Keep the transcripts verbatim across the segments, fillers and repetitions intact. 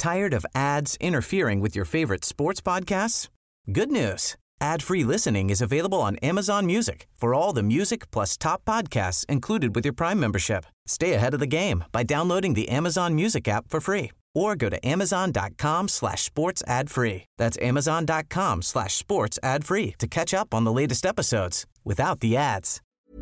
Tired of ads interfering with your favorite sports podcasts? Good news. Ad-free listening is available on Amazon Music for all the music plus top podcasts included with your Prime membership. Stay ahead of the game by downloading the Amazon Music app for free or go to amazon.com slash sports ad free. That's amazon.com slash sports ad free to catch up on the latest episodes without the ads.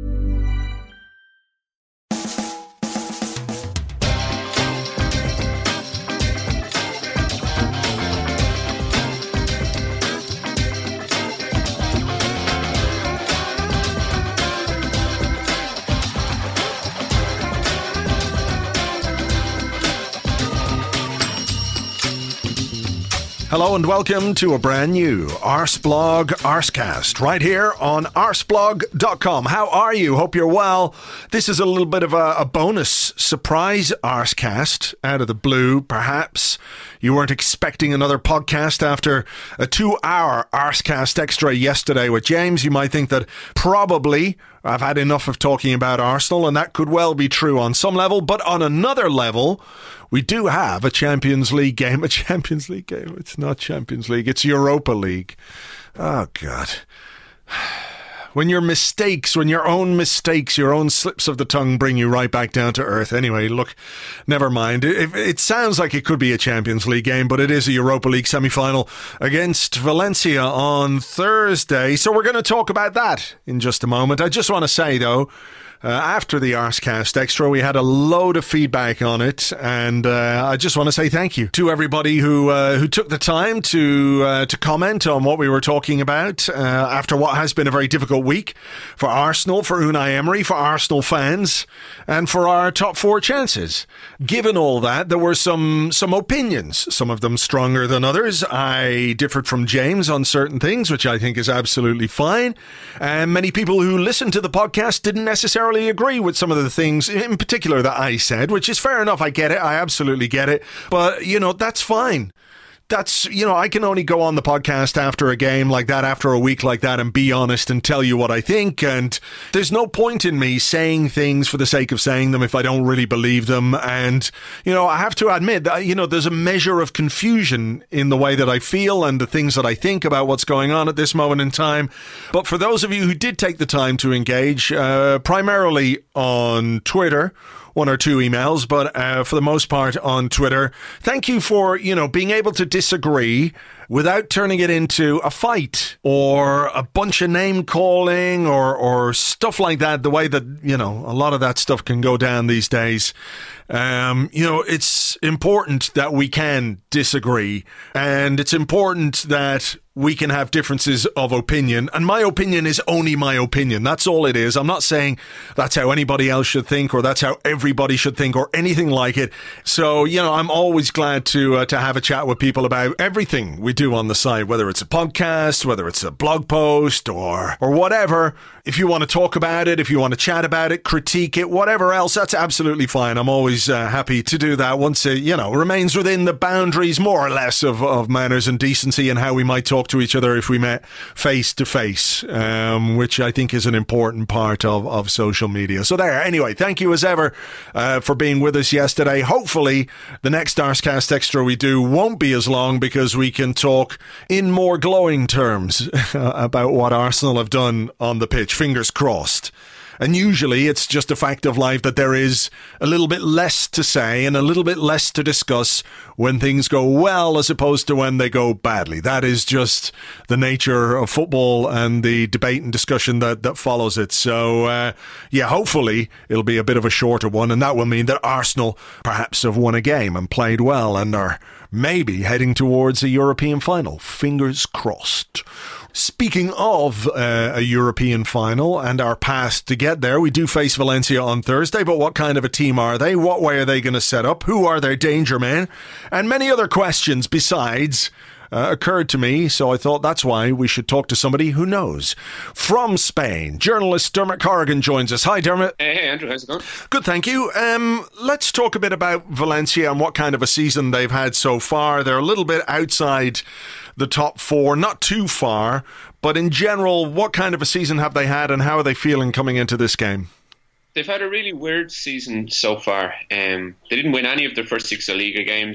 Hello and welcome to a brand new Arsblog Arscast right here on arsblog dot com. How are you? Hope you're well. This is a little bit of a, a bonus surprise Arscast out of the blue, perhaps. You weren't expecting another podcast after a two-hour Arscast extra yesterday with James. You might think that probably I've had enough of talking about Arsenal, and that could well be true on some level, but on another level, we do have a Champions League game. A Champions League game? It's not Champions League, it's Europa League. Oh, God. When your mistakes, when your own mistakes, your own slips of the tongue bring you right back down to earth. Anyway, look, never mind. It, it sounds like it could be a Champions League game, but it is a Europa League semi-final against Valencia on Thursday. So we're going to talk about that in just a moment. I just want to say, though, Uh, after the Arscast Extra, we had a load of feedback on it, and uh, I just want to say thank you to everybody who uh, who took the time to uh, to comment on what we were talking about uh, after what has been a very difficult week for Arsenal, for Unai Emery, for Arsenal fans, and for our top four chances. Given all that, there were some some opinions, some of them stronger than others. I differed from James on certain things, which I think is absolutely fine, and many people who listened to the podcast didn't necessarily agree with some of the things in particular that I said, which is fair enough. I get it. I absolutely get it. But, you know, that's fine. That's, you know, I can only go on the podcast after a game like that, after a week like that, and be honest and tell you what I think. And there's no point in me saying things for the sake of saying them if I don't really believe them. And, you know, I have to admit that, you know, there's a measure of confusion in the way that I feel and the things that I think about what's going on at this moment in time. But for those of you who did take the time to engage, uh, primarily on Twitter, one or two emails, but uh, for the most part on Twitter. Thank you for, you know, being able to disagree without turning it into a fight or a bunch of name calling or, or stuff like that, the way that, you know, a lot of that stuff can go down these days. Um, you know, it's important that we can disagree, and it's important that we can have differences of opinion, and my opinion is only my opinion. That's all it is. I'm not saying that's how anybody else should think or that's how everybody should think or anything like it. So, you know, I'm always glad to uh, to have a chat with people about everything we do on the site, whether it's a podcast, whether it's a blog post or or whatever. If you want to talk about it, if you want to chat about it, critique it, whatever else, that's absolutely fine. I'm always uh, happy to do that once it, you know, remains within the boundaries more or less of, of manners and decency and how we might talk to each other if we met face to face, um, which I think is an important part of, of social media. So there, anyway, thank you as ever uh, for being with us yesterday. Hopefully the next Arscast Extra we do won't be as long because we can talk in more glowing terms about what Arsenal have done on the pitch. Fingers crossed. And usually it's just a fact of life that there is a little bit less to say and a little bit less to discuss when things go well as opposed to when they go badly. That is just the nature of football and the debate and discussion that, that follows it. So, uh, yeah, hopefully it'll be a bit of a shorter one, and that will mean that Arsenal perhaps have won a game and played well and are maybe heading towards a European final. Fingers crossed. Speaking of uh, a European final and our path to get there, we do face Valencia on Thursday, but what kind of a team are they? What way are they going to set up? Who are their danger men? And many other questions besides uh, occurred to me, so I thought that's why we should talk to somebody who knows. From Spain, journalist Dermot Corrigan joins us. Hi, Dermot. Hey, hey, Andrew. How's it going? Good, thank you. Um, let's talk a bit about Valencia and what kind of a season they've had so far. They're a little bit outside the top four, not too far, but in general, what kind of a season have they had and how are they feeling coming into this game? They've had a really weird season so far. Um, they didn't win any of their first six La Liga games.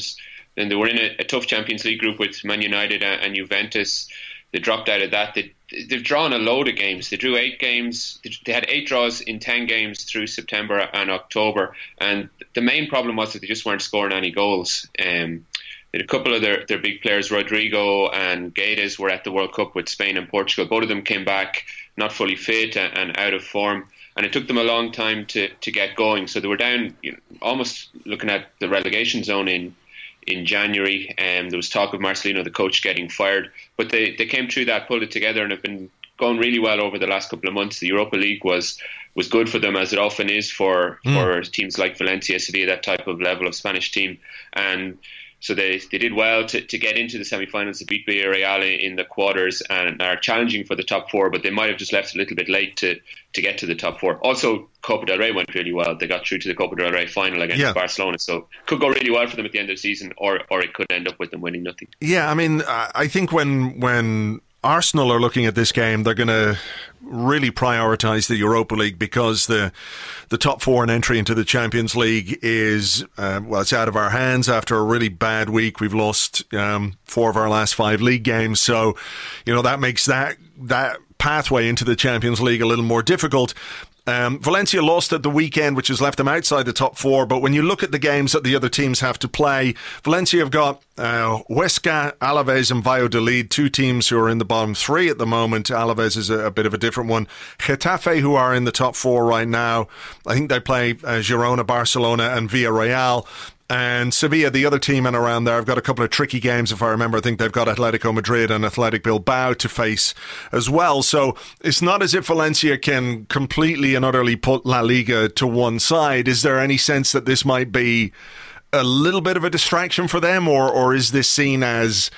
Then they were in a, a tough Champions League group with Man United and, and Juventus. They dropped out of that. They, they've drawn a load of games. They drew eight games. They had eight draws in ten games through September and October. And the main problem was that they just weren't scoring any goals. Um, a couple of their, their big players, Rodrigo and Guedes, were at the World Cup with Spain and Portugal. Both of them came back not fully fit and, and out of form. And it took them a long time to, to get going. So they were down, you know, almost looking at the relegation zone in in January. Um, there was talk of Marcelino, the coach, getting fired. But they, they came through that, pulled it together, and have been going really well over the last couple of months. The Europa League was was good for them, as it often is for, mm. for teams like Valencia, Sevilla, that type of level of Spanish team. And so they, they did well to, to get into the semi-finals, to beat Villarreal in the quarters, and are challenging for the top four, but they might have just left a little bit late to, to get to the top four. Also, Copa del Rey went really well. They got through to the Copa del Rey final against yeah. Barcelona, so could go really well for them at the end of the season, or or it could end up with them winning nothing. Yeah, I mean, I think when when Arsenal are looking at this game, they're going to really prioritise the Europa League, because the the top four and entry into the Champions League is, uh, well, it's out of our hands after a really bad week. We've lost um, four of our last five league games, so you know that makes that that pathway into the Champions League a little more difficult. Um, Valencia lost at the weekend, which has left them outside the top four. But when you look at the games that the other teams have to play, Valencia have got uh, Huesca, Alaves and Valladolid, two teams who are in the bottom three at the moment. Alaves is a, a bit of a different one. Getafe, who are in the top four right now. I think they play uh, Girona, Barcelona and Villarreal. And Sevilla, the other team in around there, have got a couple of tricky games, if I remember. I think they've got Atletico Madrid and Athletic Bilbao to face as well. So it's not as if Valencia can completely and utterly put La Liga to one side. Is there any sense that this might be a little bit of a distraction for them, or or is this seen as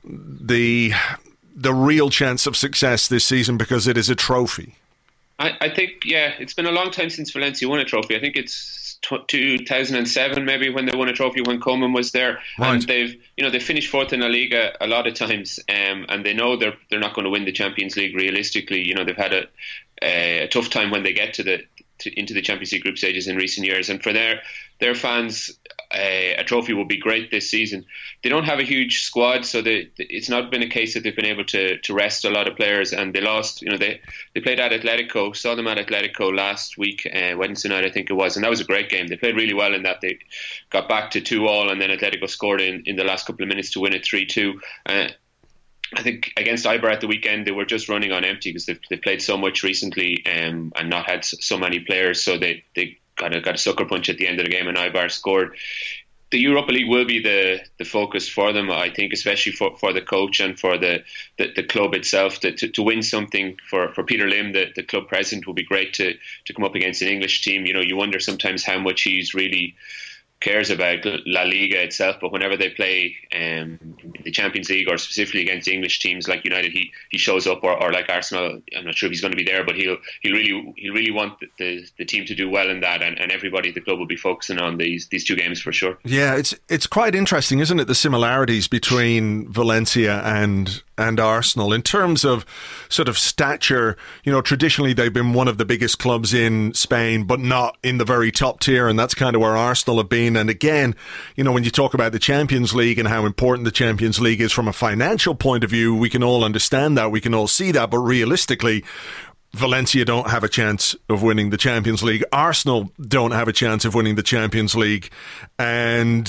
the the real chance of success this season because it is a trophy? I, I think, yeah, it's been a long time since Valencia won a trophy. I think it's two thousand seven maybe when they won a trophy, when Koeman was there. Right. And they've you know they finished fourth in La Liga a lot of times, um, and they know they're they're not going to win the Champions League realistically. You know they've had a a, a tough time when they get to the to, into the Champions League group stages in recent years, and for their their fans, a, a trophy will be great this season. They don't have a huge squad, so they, it's not been a case that they've been able to, to rest a lot of players, and they lost. You know, they, they played at Atletico, saw them at Atletico last week, uh, Wednesday night I think it was, and that was a great game. They played really well in that. They got back to two all, and then Atletico scored in, in the last couple of minutes to win it three two. Uh, I think against Eibar at the weekend, they were just running on empty because they've, they've played so much recently um, and not had so many players, so they, they got a, got a sucker punch at the end of the game, and Eibar scored. The Europa League will be the, the focus for them, I think, especially for, for the coach and for the, the, the club itself. To, to, to win something for, for Peter Lim, the, the club president, will be great to, to come up against an English team. You know, you wonder sometimes how much he's really cares about La Liga itself, but whenever they play um, the Champions League, or specifically against English teams like United, he, he shows up, or, or like Arsenal. I'm not sure if he's going to be there, but he'll he'll really he'll really want the, the, the team to do well in that, and, and everybody at the club will be focusing on these these two games for sure. Yeah, it's it's quite interesting, isn't it, the similarities between Valencia and and Arsenal in terms of sort of stature. You know, traditionally they've been one of the biggest clubs in Spain, but not in the very top tier, and that's kind of where Arsenal have been. And again, you know, when you talk about the Champions League and how important the Champions League is from a financial point of view, we can all understand that, we can all see that, but realistically, Valencia don't have a chance of winning the Champions League. Arsenal don't have a chance of winning the Champions League. And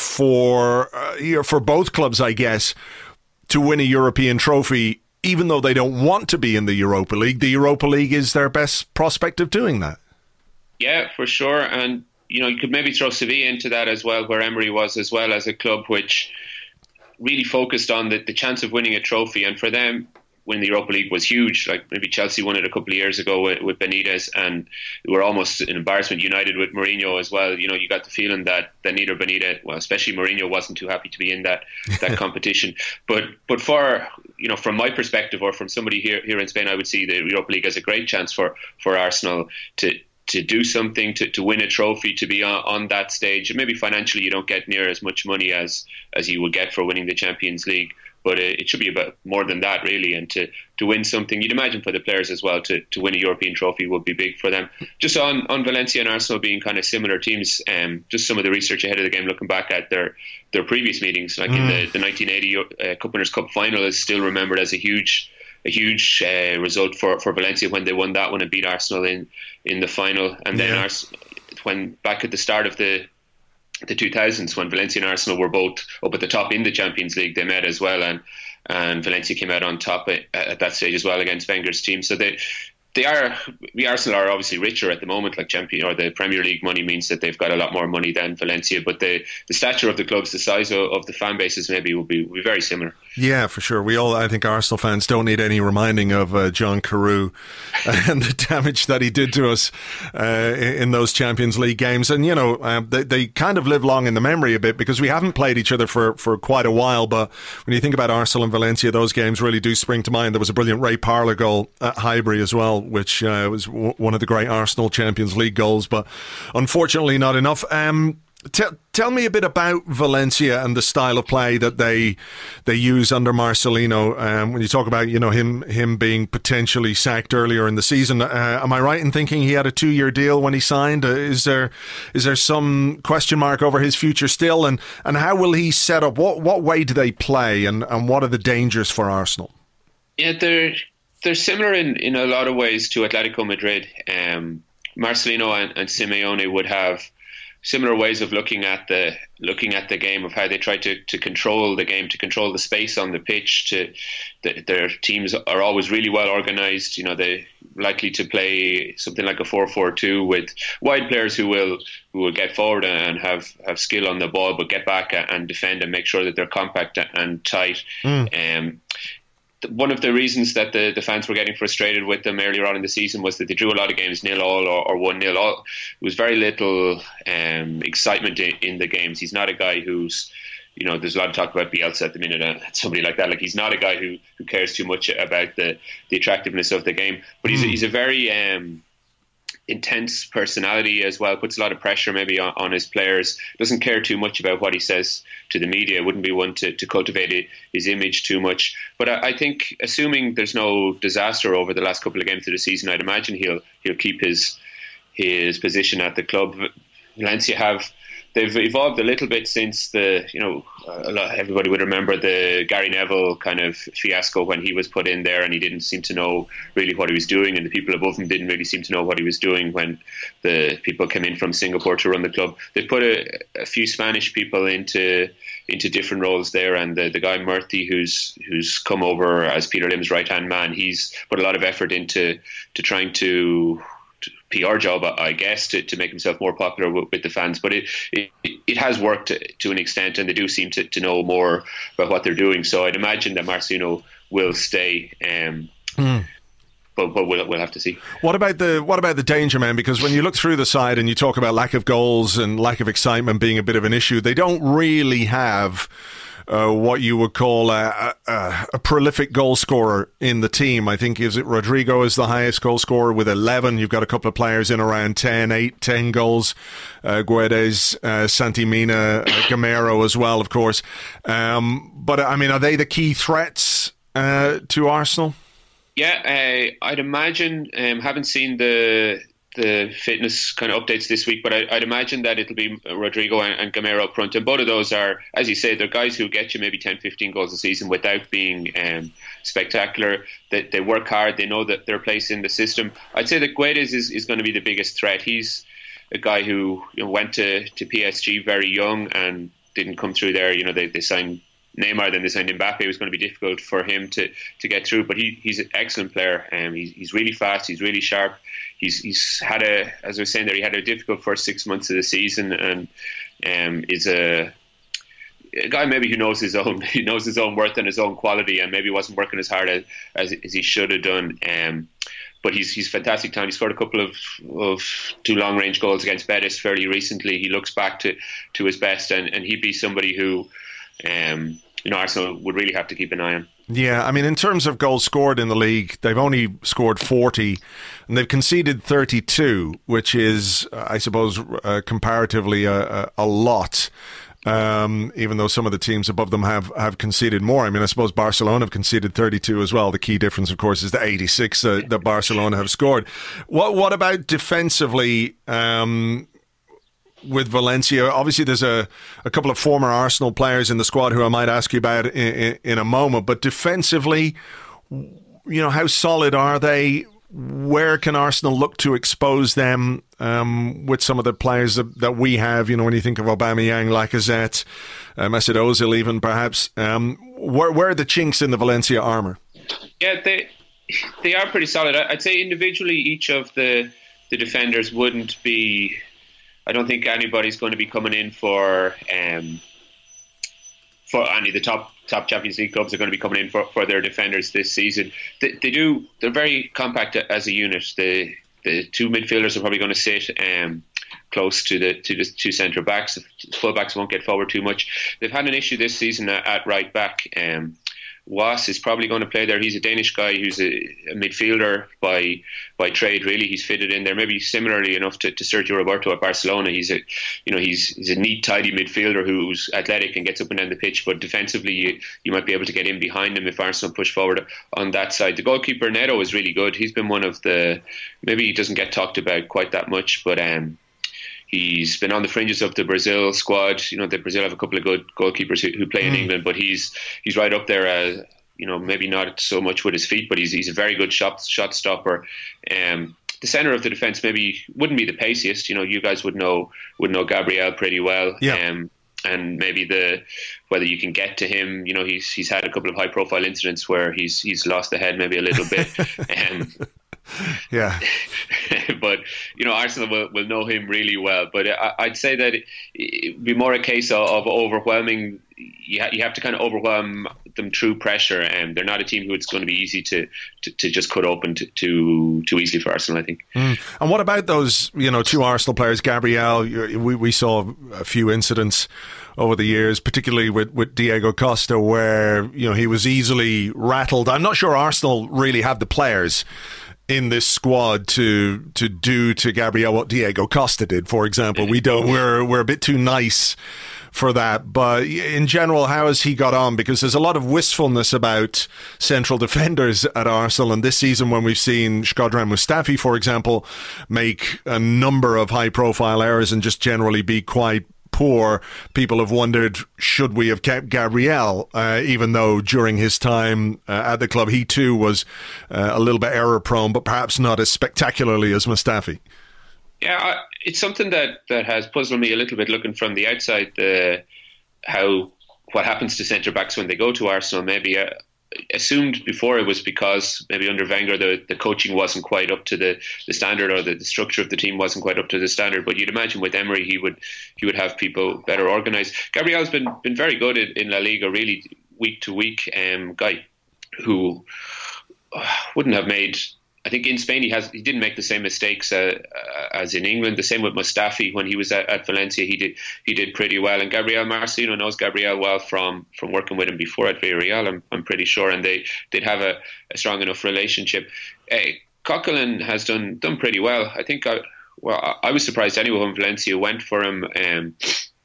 for uh, you know, for both clubs, I guess, to win a European trophy, even though they don't want to be in the Europa League, the Europa League is their best prospect of doing that. Yeah, for sure. And, you know, you could maybe throw Sevilla into that as well, where Emery was as well, as a club which really focused on the, the chance of winning a trophy. And for them, winning the Europa League was huge. Like maybe Chelsea won it a couple of years ago with, with Benitez, and they were almost an embarrassment. United with Mourinho as well. You know, you got the feeling that, that neither Benitez, well, especially Mourinho, wasn't too happy to be in that that competition. But but for, you know, from my perspective, or from somebody here here in Spain, I would see the Europa League as a great chance for, for Arsenal to to do something, to, to win a trophy, to be on, on that stage. And maybe financially you don't get near as much money as, as you would get for winning the Champions League, but it, it should be about more than that, really. And to, to win something, you'd imagine for the players as well, to, to win a European trophy would be big for them. Just on, on Valencia and Arsenal being kind of similar teams, um, just some of the research ahead of the game, looking back at their, their previous meetings, like mm. in the, the nineteen eighty uh, Cup Winners' Cup final is still remembered as a huge a huge uh, result for, for Valencia when they won that one and beat Arsenal in, in the final. And then yeah. Ars- when back at the start of the the two thousands, when Valencia and Arsenal were both up at the top in the Champions League, they met as well, and and Valencia came out on top at, at that stage as well against Wenger's team. So they they are the Arsenal are obviously richer at the moment, like champion or the Premier League money means that they've got a lot more money than Valencia, but the the stature of the clubs, the size of, of the fan bases maybe will be will be very similar. Yeah, for sure. We all, I think Arsenal fans don't need any reminding of uh, John Carew and the damage that he did to us uh, in those Champions League games. And, you know, um, they, they kind of live long in the memory a bit because we haven't played each other for, for quite a while. But when you think about Arsenal and Valencia, those games really do spring to mind. There was a brilliant Ray Parlour goal at Highbury as well, which uh, was w- one of the great Arsenal Champions League goals, but unfortunately not enough. Um, Tell, tell me a bit about Valencia and the style of play that they they use under Marcelino. Um, when you talk about, you know, him him being potentially sacked earlier in the season, uh, am I right in thinking he had a two year deal when he signed? Uh, is there is there some question mark over his future still? And and how will he set up? What what way do they play? And, and what are the dangers for Arsenal? Yeah, they're they're similar in, in a lot of ways to Atletico Madrid. Um, Marcelino and, and Simeone would have similar ways of looking at the looking at the game, of how they try to, to control the game, to control the space on the pitch. To the, their teams are always really well organised. You know, they're likely to play something like a four four two with wide players who will who will get forward and have, have skill on the ball, but get back and defend and make sure that they're compact and tight. Mm. Um, one of the reasons that the, the fans were getting frustrated with them earlier on in the season was that they drew a lot of games nil all or, or one nil all. There was very little um, excitement in, in the games. He's not a guy who's, you know, there's a lot of talk about Bielsa at the minute and somebody like that. Like, he's not a guy who, who cares too much about the, the attractiveness of the game. But he's, mm. he's a very um, intense personality as well, puts a lot of pressure maybe on, on his players, doesn't care too much about what he says to the media, wouldn't be one to, to cultivate his image too much. But I, I think, assuming there's no disaster over the last couple of games of the season, I'd imagine he'll he'll keep his his position at the club. Valencia have they've evolved a little bit since the, you know, a lot, everybody would remember the Gary Neville kind of fiasco when he was put in there and he didn't seem to know really what he was doing, and the people above him didn't really seem to know what he was doing when the people came in from Singapore to run the club. They put a, a few Spanish people into into different roles there, and the, the guy Murthy, who's who's come over as Peter Lim's right hand man, he's put a lot of effort into to trying to P R job, I guess, to, to make himself more popular with, with the fans. But it, it it has worked to, to an extent, and they do seem to, to know more about what they're doing. So I'd imagine that Marcelino will stay. Um, mm. But, but we'll we'll have to see. What about the what about the danger, man? Because when you look through the side and you talk about lack of goals and lack of excitement being a bit of an issue, they don't really have Uh, what you would call a, a, a prolific goal scorer in the team. I think, is it Rodrigo is the highest goal scorer with eleven. You've got a couple of players in around ten, eight, ten goals. Uh, Guedes, uh, Santimina, uh, Gamero as well, of course. Um, but, I mean, are they the key threats uh, to Arsenal? Yeah, uh, I'd imagine, um, haven't seen the... the fitness kind of updates this week, but I, I'd imagine that it'll be Rodrigo and, and Gamero up front, and both of those are, as you say, they're guys who get you maybe ten, fifteen goals a season without being um, spectacular. They, they work hard, they know that their place in the system. I'd say that Guedes is, is going to be the biggest threat. He's a guy who, you know, went to, to P S G very young and didn't come through there. You know, they, they signed Neymar, then they signed Mbappe. It was going to be difficult for him to, to get through, but he, he's an excellent player. Um, he's, he's really fast, he's really sharp. He's he's had a, as I was saying there, he had a difficult first six months of the season, and um, is a, a guy maybe who knows his own he knows his own worth and his own quality, and maybe wasn't working as hard as, as, as he should have done. Um, but he's he's fantastic talent. He scored a couple of, of two long range goals against Betis fairly recently. He looks back to, to his best, and, and he'd be somebody who um, you know, Arsenal would really have to keep an eye on. Yeah, I mean, in terms of goals scored in the league, they've only scored forty, and they've conceded thirty-two, which is, I suppose, uh, comparatively a, a, a lot. Um, even though some of the teams above them have, have conceded more. I mean, I suppose Barcelona have conceded thirty-two as well. The key difference, of course, is the eighty-six uh, that Barcelona have scored. What what about defensively um, with Valencia? Obviously, there's a, a couple of former Arsenal players in the squad who I might ask you about in, in, in a moment. But defensively, you know, how solid are they? Where can Arsenal look to expose them um, with some of the players that, that we have? You know, when you think of Aubameyang, Lacazette, uh, Mesut Ozil even perhaps. Um, where, where are the chinks in the Valencia armour? Yeah, they they are pretty solid. I'd say individually each of the, the defenders wouldn't be... I don't think anybody's going to be coming in for... Um, for any of the top top Champions League clubs are going to be coming in for, for their defenders this season. They, they do. They're very compact as a unit. The the two midfielders are probably going to sit um, close to the to the two centre backs. Full backs won't get forward too much. They've had an issue this season at, at right back. Um, Was is probably going to play there. He's a Danish guy who's a, a midfielder by by trade. Really, he's fitted in there. Maybe similarly enough to, to Sergio Roberto at Barcelona. He's a you know he's he's a neat, tidy midfielder who's athletic and gets up and down the pitch. But defensively, you, you might be able to get in behind him if Arsenal push forward on that side. The goalkeeper Neto is really good. He's been one of the maybe he doesn't get talked about quite that much, but um. He's been on the fringes of the Brazil squad. You know, the Brazil have a couple of good goalkeepers who, who play mm. in England, but he's he's right up there. As, you know, maybe not so much with his feet, but he's he's a very good shot shot stopper. Um, the centre of the defence maybe wouldn't be the paciest. You know, you guys would know would know Gabriel pretty well. Yeah. Um, and maybe the whether you can get to him. You know, he's he's had a couple of high profile incidents where he's he's lost the head maybe a little bit. um, Yeah, but you know Arsenal will, will know him really well. But I, I'd say that it would be more a case of, of overwhelming. You, ha- you have to kind of overwhelm them through pressure, and they're not a team who it's going to be easy to, to, to just cut open to, to too easily for Arsenal, I think. Mm. And what about those, you know, two Arsenal players, Gabriel? We we saw a few incidents over the years, particularly with, with Diego Costa, where you know he was easily rattled. I'm not sure Arsenal really have the players in this squad to to do to Gabriel what Diego Costa did, for example. We don't. We're we're a bit too nice for that. But in general, how has he got on? Because there's a lot of wistfulness about central defenders at Arsenal, and this season when we've seen Shkodran Mustafi, for example, make a number of high-profile errors and just generally be quite poor, people have wondered, should we have kept Gabriel, uh, even though during his time uh, at the club he too was uh, a little bit error prone, but perhaps not as spectacularly as Mustafi. Yeah, I, it's something that, that has puzzled me a little bit looking from the outside, the, how what happens to centre-backs when they go to Arsenal. Maybe uh, assumed before it was because maybe under Wenger the, the coaching wasn't quite up to the, the standard, or the, the structure of the team wasn't quite up to the standard. But you'd imagine with Emery he would he would have people better organised. Gabriel's been been very good in, in La Liga, really week to week. Um, guy who wouldn't have made. I think in Spain he has he didn't make the same mistakes uh, uh, as in England. The same with Mustafi when he was at, at Valencia. He did he did pretty well. And Gabriel Marcelino knows Gabriel well from, from working with him before at Villarreal. I'm I'm pretty sure, and they did have a, a strong enough relationship. Uh, Coquelin has done done pretty well. I think I well I, I was surprised anyway when Valencia went for him. Um,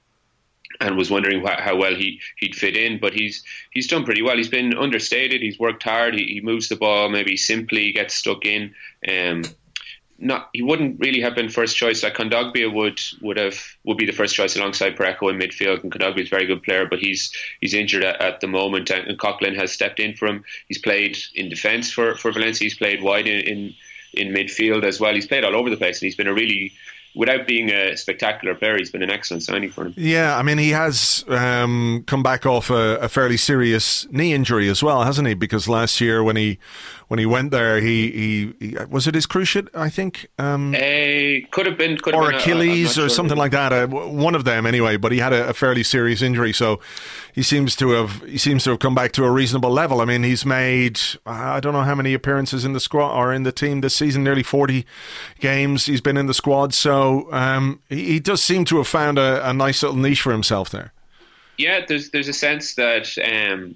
and was wondering wh- how well he, he'd fit in. But he's he's done pretty well. He's been understated. He's worked hard. He, he moves the ball maybe simply, gets stuck in. Um, not he wouldn't really have been first choice. Like Kondogbia would would have would be the first choice alongside Parejo in midfield. And Kondogbia is a very good player, but he's he's injured at, at the moment. And, and Coquelin has stepped in for him. He's played in defence for, for Valencia. He's played wide in, in in midfield as well. He's played all over the place, and he's been a really without being a spectacular player, he's been an excellent signing for him. Yeah, I mean, he has um, come back off a, a fairly serious knee injury as well, hasn't he? Because last year when he when he went there, he, he, he was it his cruciate, I think? Um, uh, could have been. Could have or been, Achilles uh, or sure. something like that. Uh, one of them anyway, but he had a, a fairly serious injury, so he seems to have he seems to have come back to a reasonable level. I mean, he's made, I don't know how many appearances in the squad or in the team this season, nearly forty games he's been in the squad, so um, he, he does seem to have found a, a nice little niche for himself there. yeah, there's there's a sense that um,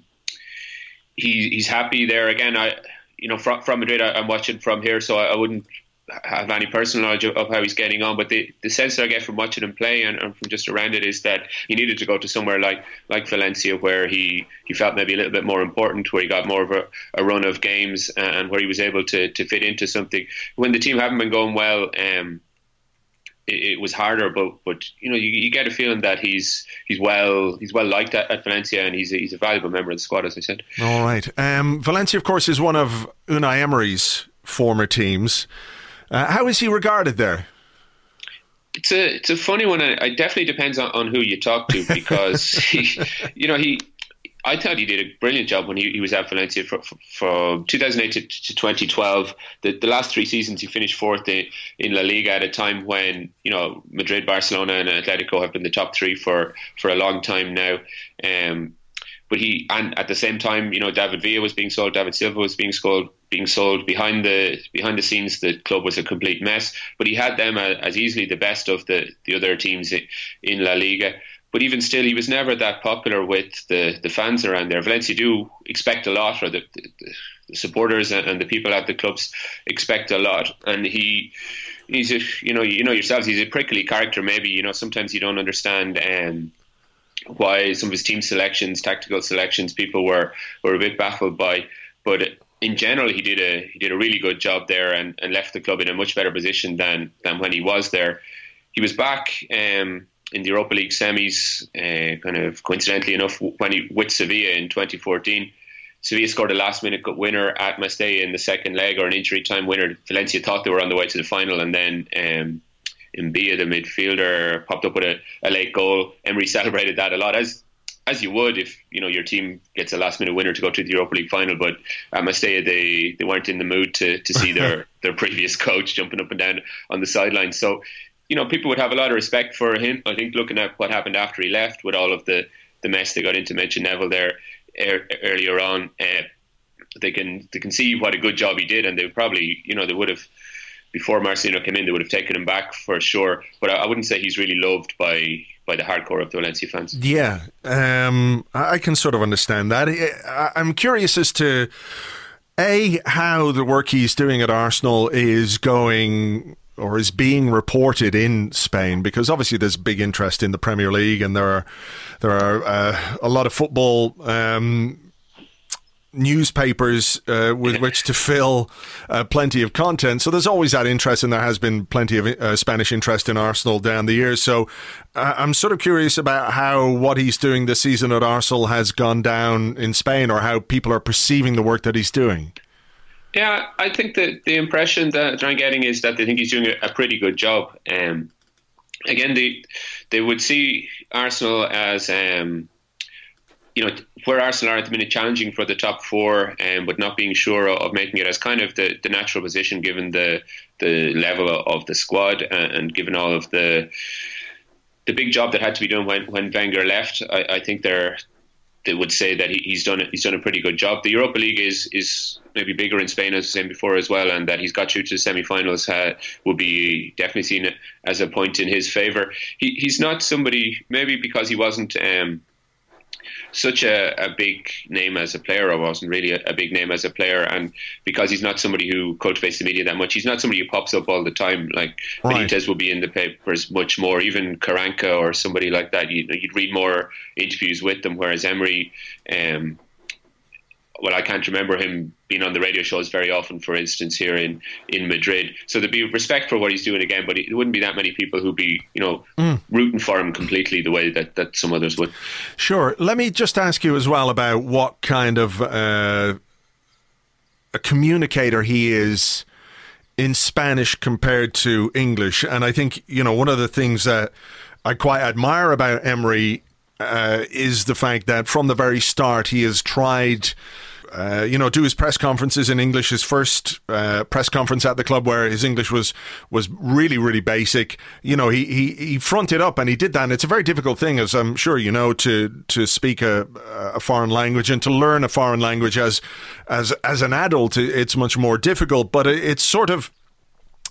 he he's happy there again. I you know from from Madrid, I, I'm watching from here, so I, I wouldn't have any personal knowledge of, of how he's getting on, but the, the sense that I get from watching him play and, and from just around it is that he needed to go to somewhere like like Valencia, where he, he felt maybe a little bit more important, where he got more of a, a run of games and where he was able to, to fit into something. When the team haven't been going well, um, it, it was harder, but but you know you, you get a feeling that he's he's well he's well liked at, at Valencia, and he's a, he's a valuable member of the squad, as I said. All right, um, Valencia, of course, is one of Unai Emery's former teams. Uh, how is he regarded there? It's a it's a funny one. It definitely depends on, on who you talk to, because he, you know, he. I thought he did a brilliant job when he, he was at Valencia from from two thousand eight to, to twenty twelve. The the last three seasons he finished fourth in, in La Liga at a time when, you know, Madrid, Barcelona, and Atletico have been the top three for, for a long time now. Um, But he, and at the same time, you know, David Villa was being sold, David Silva was being sold. Being sold behind the behind the scenes, the club was a complete mess. But he had them as, as easily the best of the, the other teams in La Liga. But even still, he was never that popular with the, the fans around there. Valencia do expect a lot, or the, the, the supporters and the people at the clubs expect a lot. And he, he's a, you know, you know yourselves, he's a prickly character. Maybe, you know, sometimes you don't understand. Um, why some of his team selections, tactical selections, people were, were a bit baffled by. But in general, he did a he did a really good job there, and, and left the club in a much better position than than when he was there. He was back um, in the Europa League semis, uh, kind of coincidentally enough, when he with Sevilla in twenty fourteen. Sevilla scored a last-minute winner at Mestalla in the second leg, or an injury time winner. Valencia thought they were on the way to the final, and then Um, Mbia, the midfielder, popped up with a, a late goal. Emery celebrated that a lot, as as you would if, you know, your team gets a last minute winner to go to the Europa League final. But at Mestalla, they, they weren't in the mood to, to see their, their previous coach jumping up and down on the sidelines. So, you know, people would have a lot of respect for him. I think looking at what happened after he left, with all of the, the mess they got into, mention Neville there er, earlier on, uh, they can they can see what a good job he did, and they probably, you know, they would have, before Marcelino came in, they would have taken him back for sure. But I wouldn't say he's really loved by by the hardcore of the Valencia fans. Yeah, um, I can sort of understand that. I'm curious as to, A, how the work he's doing at Arsenal is going or is being reported in Spain, because obviously there's big interest in the Premier League, and there are, there are uh, a lot of football um newspapers uh, with which to fill uh, plenty of content. So there's always that interest, and there has been plenty of uh, Spanish interest in Arsenal down the years. So uh, I'm sort of curious about how what he's doing this season at Arsenal has gone down in Spain, or how people are perceiving the work that he's doing. Yeah, I think that the impression that I'm getting is that they think he's doing a, a pretty good job. Um, again, they they would see Arsenal as um, you know, where Arsenal are at the minute, challenging for the top four, um, but not being sure of making it, as kind of the, the natural position given the the level of the squad, and, and given all of the the big job that had to be done when, when Wenger left. I, I think they're they would say that he, he's done he's done a pretty good job. The Europa League is is maybe bigger in Spain, as I was saying before, as well, and that he's got you to the semi-finals uh, will be definitely seen as a point in his favour. He he's not somebody, maybe because he wasn't Um, such a, a big name as a player, or wasn't really a, a big name as a player, and because he's not somebody who cultivates the media that much, he's not somebody who pops up all the time. Like right. Benitez will be in the papers much more, even Karanka or somebody like that. You know, you'd read more interviews with them, whereas Emery, um, well, I can't remember him being on the radio shows very often, for instance, here in, in Madrid. So there'd be respect for what he's doing again, but it wouldn't be that many people who'd be, you know, mm. rooting for him completely the way that, that some others would. Sure. Let me just ask you as well about what kind of uh, a communicator he is in Spanish compared to English. And I think, you know, one of the things that I quite admire about Emery uh, is the fact that from the very start he has tried... Uh, you know, do his press conferences in English. His first uh, press conference at the club, where his English was was really, really basic. You know, he, he, he fronted up, and he did that. And it's a very difficult thing, as I'm sure you know, to to speak a, a foreign language and to learn a foreign language as as as an adult. It's much more difficult, but it's sort of,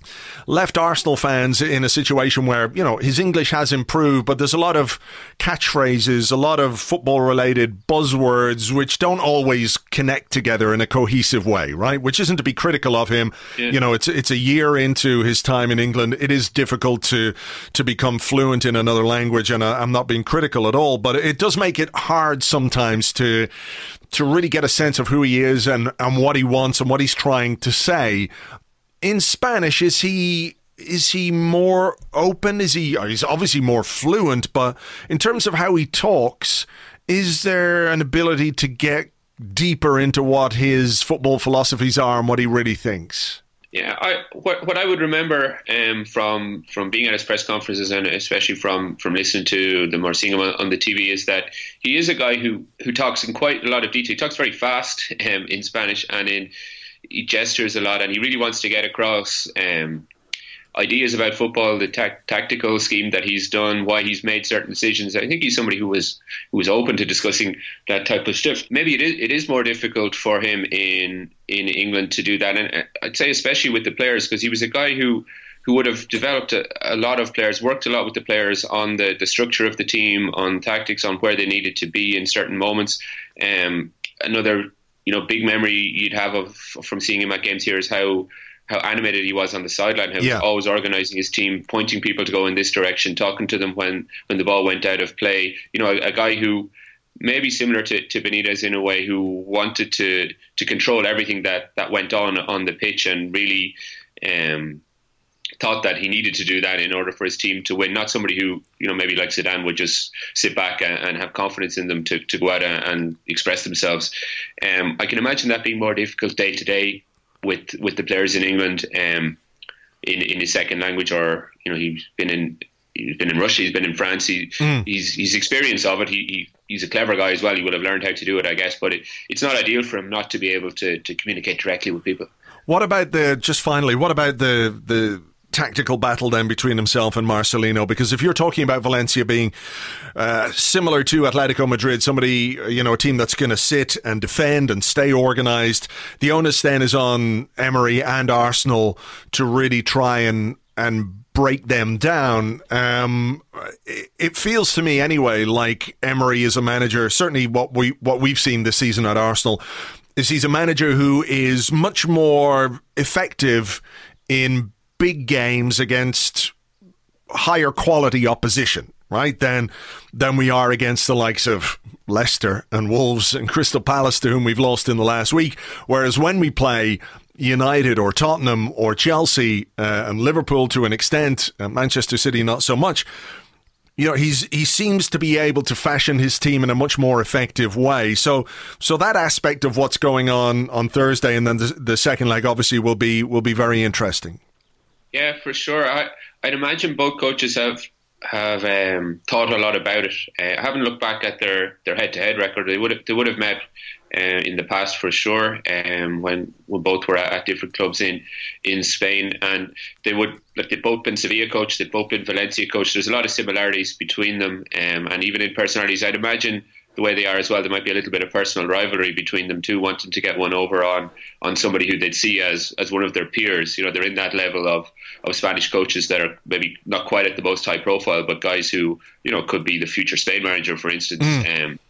left Arsenal fans in a situation where, you know, his English has improved, but there's a lot of catchphrases, a lot of football-related buzzwords, which don't always connect together in a cohesive way, right? Which isn't to be critical of him. Yeah. You know, it's it's a year into his time in England. It is difficult to to become fluent in another language, and I, I'm not being critical at all, but it does make it hard sometimes to to really get a sense of who he is and, and what he wants and what he's trying to say. In Spanish, is he is he more open? Is he? He's obviously more fluent, but in terms of how he talks, is there an ability to get deeper into what his football philosophies are and what he really thinks? Yeah, I, what what I would remember um, from from being at his press conferences and especially from, from listening to them or seeing him on, on the T V is that he is a guy who, who talks in quite a lot of detail. He talks very fast um, in Spanish, and in he gestures a lot, and he really wants to get across um, ideas about football, the ta- tactical scheme that he's done, why he's made certain decisions. I think he's somebody who was who was open to discussing that type of stuff. Maybe it is it is more difficult for him in in England to do that, and I'd say especially with the players, because he was a guy who who would have developed a, a lot of players, worked a lot with the players on the, the structure of the team, on tactics, on where they needed to be in certain moments. Um, another you know big memory you'd have of from seeing him at games here is how. how animated he was on the sideline, how he yeah. was always organising his team, pointing people to go in this direction, talking to them when, when the ball went out of play. You know, a, a guy who maybe similar to, to Benitez in a way, who wanted to to control everything that, that went on on the pitch, and really um, thought that he needed to do that in order for his team to win. Not somebody who, you know, maybe like Zidane would just sit back and, and have confidence in them to, to go out and, and express themselves. Um, I can imagine that being more difficult day to day with with the players in England um, in in his second language, or you know he's been in he's been in Russia, he's been in France, he, mm. he's he's experienced of it. He, he he's a clever guy as well. He would have learned how to do it, I guess. But it, it's not ideal for him not to be able to, to communicate directly with people. What about the just finally? What about the the tactical battle then between himself and Marcelino? Because if you're talking about Valencia being uh, similar to Atletico Madrid, somebody, you know, a team that's going to sit and defend and stay organised, the onus then is on Emery and Arsenal to really try and and break them down. Um, it, it feels to me anyway like Emery is a manager, certainly what we what we've seen this season at Arsenal, is he's a manager who is much more effective in big games against higher quality opposition, right, than than we are against the likes of Leicester and Wolves and Crystal Palace, to whom we've lost in the last week. Whereas when we play United or Tottenham or Chelsea uh, and Liverpool to an extent, uh, Manchester City not so much, you know, he's he seems to be able to fashion his team in a much more effective way. So so that aspect of what's going on on Thursday and then the, the second leg obviously will be will be very interesting. Yeah, for sure. I, I'd imagine both coaches have have um, thought a lot about it. Uh, I haven't looked back at their, their head-to-head record. They would have, they would have met uh, in the past for sure, um, when when both were at, at different clubs in, in Spain, and they would like they'd both been Sevilla coach, they'd both been Valencia coach. There's a lot of similarities between them, um, and even in personalities, I'd imagine the way they are as well, there might be a little bit of personal rivalry between them too, wanting to get one over on on somebody who they'd see as as one of their peers. You know, they're in that level of, of Spanish coaches that are maybe not quite at the most high profile, but guys who, you know, could be the future Spain manager, for instance. Mm. Um,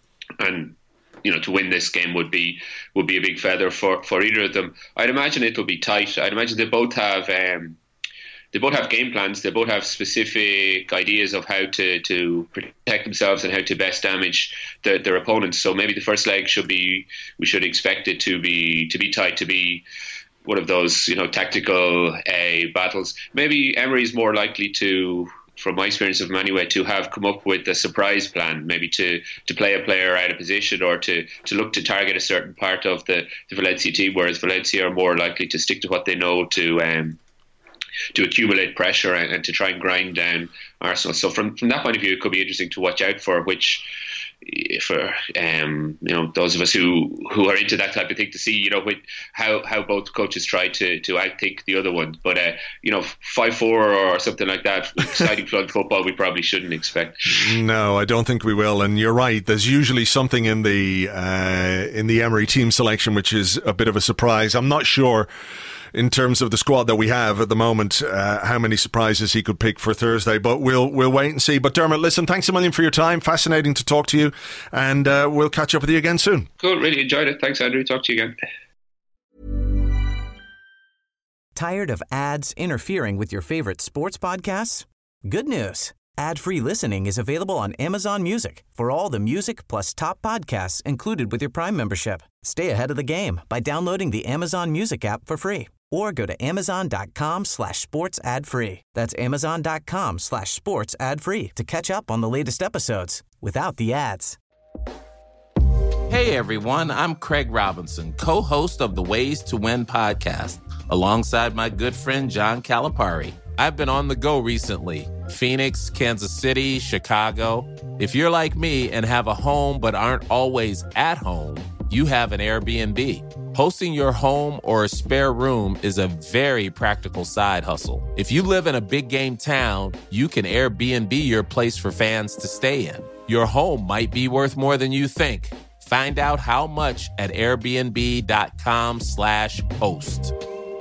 and, you know, to win this game would be would be a big feather for, for either of them. I'd imagine it'll be tight. I'd imagine they both have... Um, They both have game plans. They both have specific ideas of how to, to protect themselves and how to best damage the, their opponents. So maybe the first leg should be, we should expect it to be to be tight, to be one of those, you know, tactical uh, battles. Maybe Emery's more likely to, from my experience of him anyway, to have come up with a surprise plan, maybe to, to play a player out of position, or to, to look to target a certain part of the, the Valencia team, whereas Valencia are more likely to stick to what they know to um, to accumulate pressure and, and to try and grind down Arsenal. So from, from that point of view, it could be interesting to watch out for, which for um, you know, those of us who, who are into that type of thing, to see, you know, with how, how both coaches try to, to outthink the other one. But uh, you know, five four or something like that, exciting flood football, we probably shouldn't expect. No, I don't think we will. And you're right. There's usually something in the uh, in the Emery team selection which is a bit of a surprise. I'm not sure in terms of the squad that we have at the moment, uh, how many surprises he could pick for Thursday. But we'll we'll wait and see. But Dermot, listen, thanks a million for your time. Fascinating to talk to you, and uh, we'll catch up with you again soon. Cool, really enjoyed it. Thanks, Andrew. Talk to you again. Tired of ads interfering with your favorite sports podcasts? Good news. Ad-free listening is available on Amazon Music for all the music plus top podcasts included with your Prime membership. Stay ahead of the game by downloading the Amazon Music app for free or go to amazon.com slash sports ad free. That's amazon.com slash sports ad free to catch up on the latest episodes without the ads. Hey everyone, I'm Craig Robinson, co-host of the Ways to Win podcast, alongside my good friend John Calipari. I've been on the go recently. Phoenix, Kansas City, Chicago. If you're like me and have a home but aren't always at home, you have an Airbnb. Hosting your home or a spare room is a very practical side hustle. If you live in a big game town, you can Airbnb your place for fans to stay in. Your home might be worth more than you think. Find out how much at airbnb.com slash host.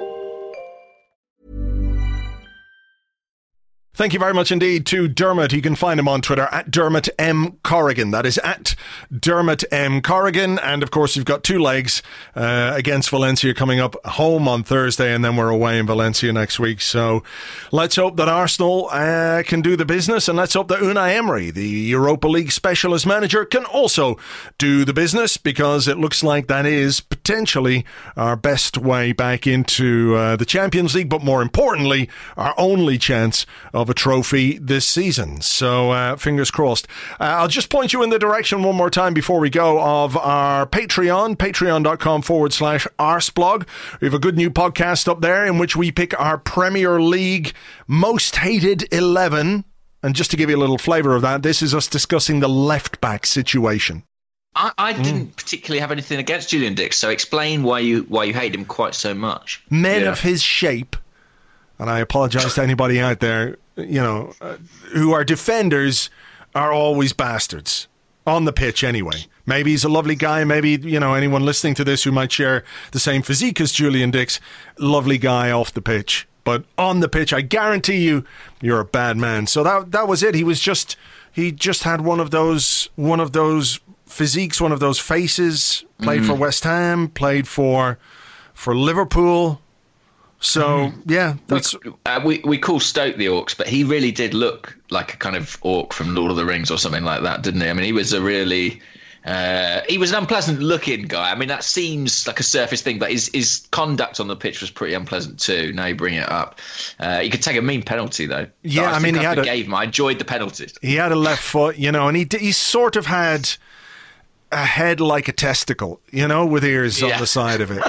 Thank you very much indeed to Dermot. You can find him on Twitter at Dermot M. Corrigan. That is at Dermot M. Corrigan. And of course, you've got two legs uh, against Valencia coming up, home on Thursday, and then we're away in Valencia next week. So let's hope that Arsenal uh, can do the business, and let's hope that Unai Emery, the Europa League specialist manager, can also do the business, because it looks like that is potentially our best way back into uh, the Champions League, but more importantly, our only chance of a trophy this season. So uh, fingers crossed. Uh, I'll just point you in the direction one more time before we go of our Patreon, patreon.com forward slash arseblog. We have a good new podcast up there in which we pick our Premier League most hated eleven. And just to give you a little flavour of that, this is us discussing the left back situation. I, I didn't mm. particularly have anything against Julian Dix, so explain why you why you hate him quite so much. Men yeah. of his shape, and I apologise to anybody out there, you know, uh, who are defenders, are always bastards. On the pitch, anyway. Maybe he's a lovely guy. Maybe, you know, anyone listening to this who might share the same physique as Julian Dix, lovely guy off the pitch. But on the pitch, I guarantee you, you're a bad man. So that that was it. He was just, he just had one of those, one of those physiques, one of those faces. Played mm. for West Ham, played for, for Liverpool. So, yeah, that's... We, uh, we we call Stoke the Orcs, but he really did look like a kind of orc from Lord of the Rings or something like that, didn't he? I mean, he was a really... Uh, he was an unpleasant-looking guy. I mean, that seems like a surface thing, but his, his conduct on the pitch was pretty unpleasant too, now you bring it up. Uh, he could take a mean penalty, though. Yeah, I, I mean, he I had a... gave him. I enjoyed the penalties. He had a left foot, you know, and he he sort of had a head like a testicle, you know, with ears yeah. on the side of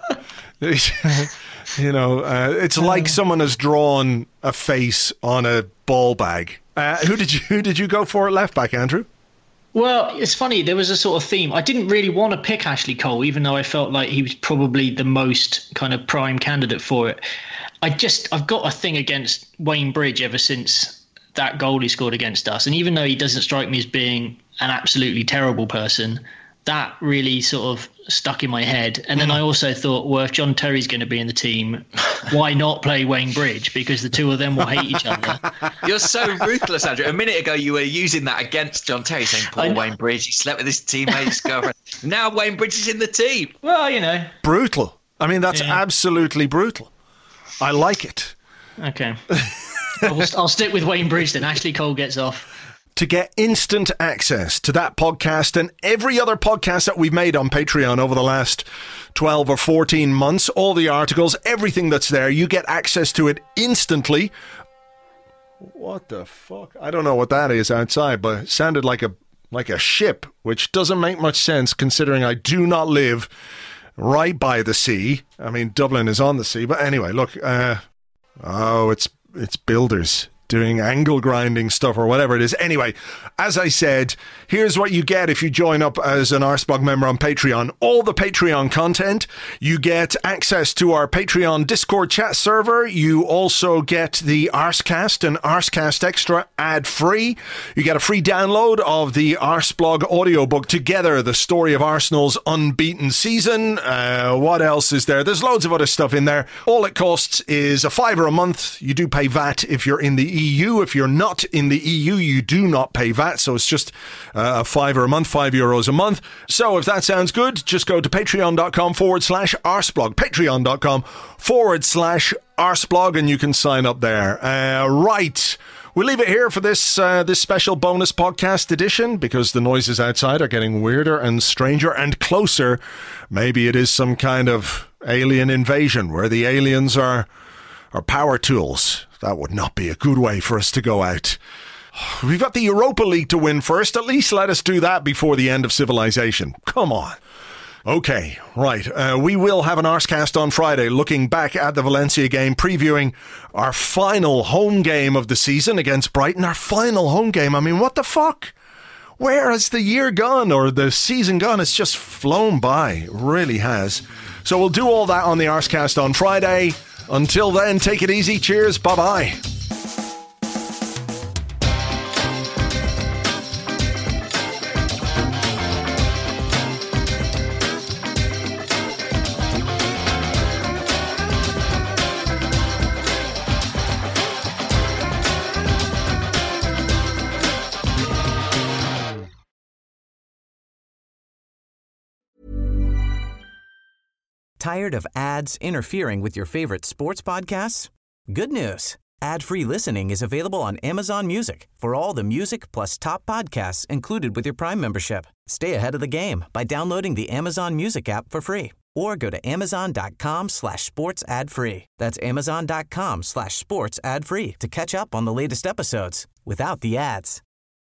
it. You know, uh, it's like someone has drawn a face on a ball bag. Uh, who did you who did you go for at left back, Andrew? Well, it's funny. There was a sort of theme. I didn't really want to pick Ashley Cole, even though I felt like he was probably the most kind of prime candidate for it. I just I've got a thing against Wayne Bridge ever since that goal he scored against us. And even though he doesn't strike me as being an absolutely terrible person, that really sort of stuck in my head. And then I also thought, well, if John Terry's going to be in the team, why not play Wayne Bridge? Because the two of them will hate each other. You're so ruthless, Andrew. A minute ago, you were using that against John Terry, saying, poor Wayne Bridge, he slept with his teammate's girlfriend. Now Wayne Bridge is in the team. Well, you know. Brutal. I mean, that's yeah. absolutely brutal. I like it. Okay. I'll, I'll stick with Wayne Bridge then. Ashley Cole gets off. To get instant access to that podcast and every other podcast that we've made on Patreon over the last twelve or fourteen months, all the articles, everything that's there, you get access to it instantly. What the fuck? I don't know what that is outside, but it sounded like a like a ship, which doesn't make much sense considering I do not live right by the sea. I mean, Dublin is on the sea, but anyway, look. Uh, oh, it's it's builders. doing angle grinding stuff or whatever it is. Anyway, as I said, here's what you get if you join up as an Arsblog member on Patreon. All the Patreon content. You get access to our Patreon Discord chat server. You also get the Arscast and Arscast Extra ad-free. You get a free download of the Arsblog audiobook Together, the story of Arsenal's unbeaten season. Uh, what else is there? There's loads of other stuff in there. All it costs is a fiver a month. You do pay V A T if you're in the E U. If you're not in the E U, you do not pay V A T. So it's just uh, a fiver a month, five euros a month. So if that sounds good, just go to patreon.com forward slash arsblog. Patreon.com forward slash arsblog and you can sign up there. Uh, right. We'll leave it here for this uh, this special bonus podcast edition because the noises outside are getting weirder and stranger and closer. Maybe it is some kind of alien invasion where the aliens are, are power tools. That would not be a good way for us to go out. We've got the Europa League to win first. At least let us do that before the end of civilization. Come on. Okay, right. Uh, we will have an Arscast on Friday looking back at the Valencia game, previewing our final home game of the season against Brighton. Our final home game. I mean, what the fuck? Where has the year gone or the season gone? It's just flown by. It really has. So we'll do all that on the Arscast on Friday. Until then, take it easy. Cheers. Bye-bye. Tired of ads interfering with your favorite sports podcasts? Good news. Ad-free listening is available on Amazon Music for all the music plus top podcasts included with your Prime membership. Stay ahead of the game by downloading the Amazon Music app for free or go to amazon.com slash sports ad free. That's amazon.com slash sports ad free to catch up on the latest episodes without the ads.